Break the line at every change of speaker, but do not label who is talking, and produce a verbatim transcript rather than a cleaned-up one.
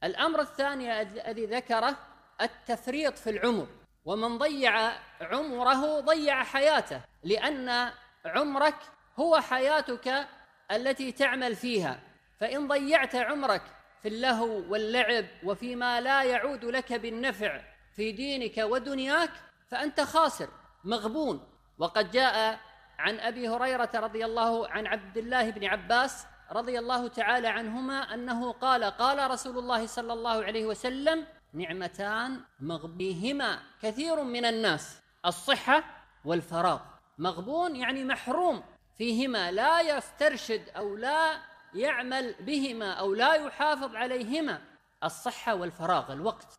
الأمر الثاني الذي ذكره التفريط في العمر، ومن ضيع عمره ضيع حياته، لأن عمرك هو حياتك التي تعمل فيها، فإن ضيعت عمرك في اللهو واللعب وفيما لا يعود لك بالنفع في دينك ودنياك فأنت خاسر مغبون. وقد جاء عن أبي هريرة رضي الله عن عبد الله بن عباس رضي الله تعالى عنهما أنه قال قال رسول الله صلى الله عليه وسلم: نعمتان مغبيهما كثير من الناس، الصحة والفراغ. مغبون يعني محروم فيهما، لا يسترشد أو لا يعمل بهما أو لا يحافظ عليهما، الصحة والفراغ، الوقت.